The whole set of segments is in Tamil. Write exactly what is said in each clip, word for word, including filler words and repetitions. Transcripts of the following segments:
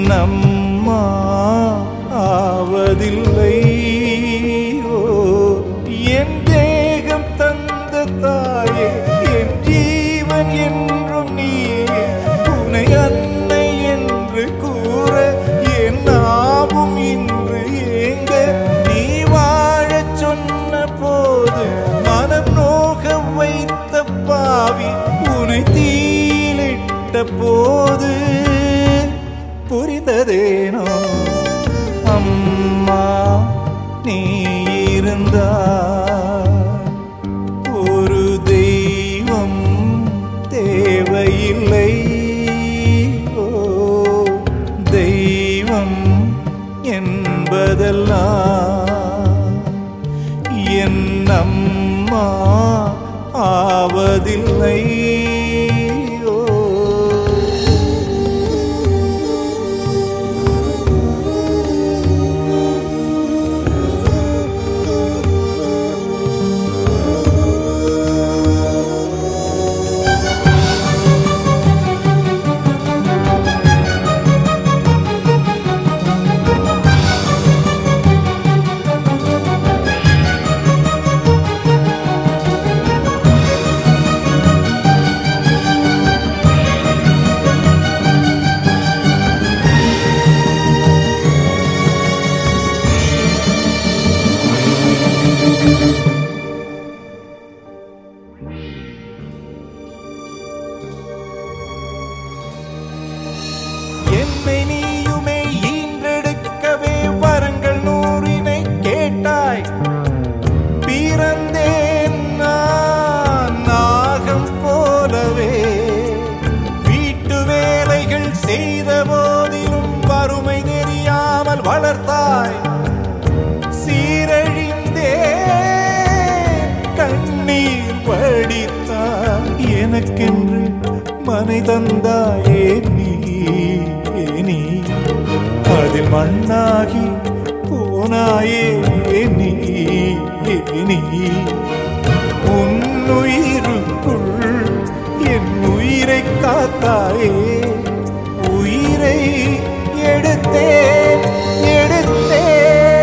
அம்மா ஆவதில்லை. ஓ என் தேகம் தந்த தாயே, என் ஜீவன் என்றும் நீயே. உன்னை அன்னை என்று கூற என் நாவும் இன்று ஏங்க. நீ வாழச் சொன்ன போது மனம் நோக வைத்த பாவி, உன்னை தீயிலிட்ட போது புரிந்ததேனோ. அம்மா நீ இருந்தால் ஒரு தெய்வம் தேவையில்லை. ஓ தெய்வம் என்பதெல்லாம் என் அம்மா ஆவதில்லை. என்னை நீயுமே ஈன்றெடுக்கவே வரங்கள் நூறினை கேட்டாய். பிறந்தேன் நான் நாகம் போலவே. வீட்டு வேலைகள் செய்த போதிலும் வறுமை தெரியாமல் வளர்த்தாய். சீரழிந்தேன் கண்ணீர் வடித்தாய். எனக்கென்று மனை தந்தாயே நீ. நீ அதில் மண்ணாகி போனாயே நீ. நீ உன்னுயிருக்குள் என் உயிரை காத்தாயே. உயிரை எடுத்தேன் எடுத்தேன்.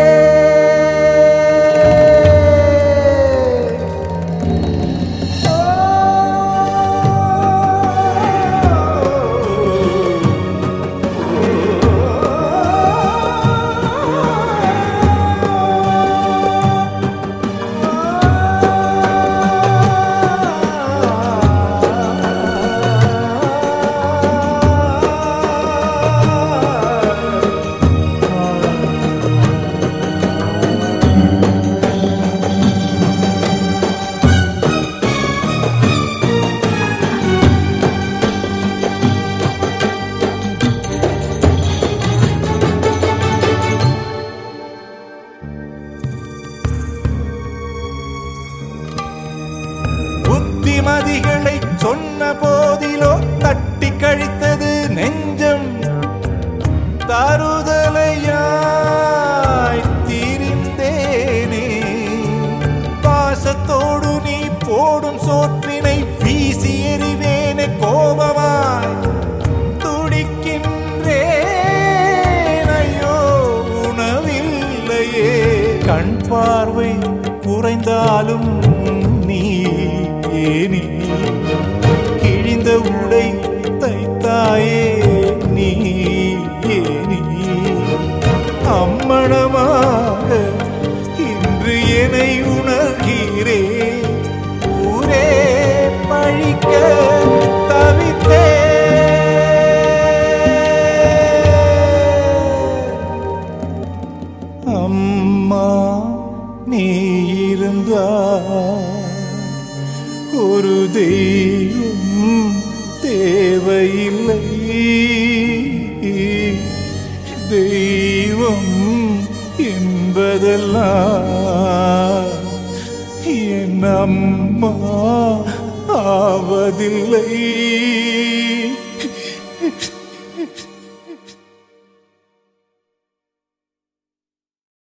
புத்திமதிகளை சொன்ன போதிலோ தட்டி கழித்தது நெஞ்சம். தருதலையாய் திரிந்தேனே. பாசத்தோடு நீ போடும் சோற்றினை வீசி எறிவேனே கோபமாய். துடிக்கின்றேன் ஐயோ உணவில்லையே. கண் பார்வை குறைந்தாலும் நீ நீ கிழிந்த உடை தைத்தாயே நீ. நீ அம்மணமாக இன்று என்னை உணர்கிறேன். ஊரே பழிக்க தவித்தே. அம்மா நீ இருந்தால் ஒரு தெய்வம் தேவையில்லை. தெய்வம் என்பதெல்லாம் என் அம்மா ஆவதில்லை.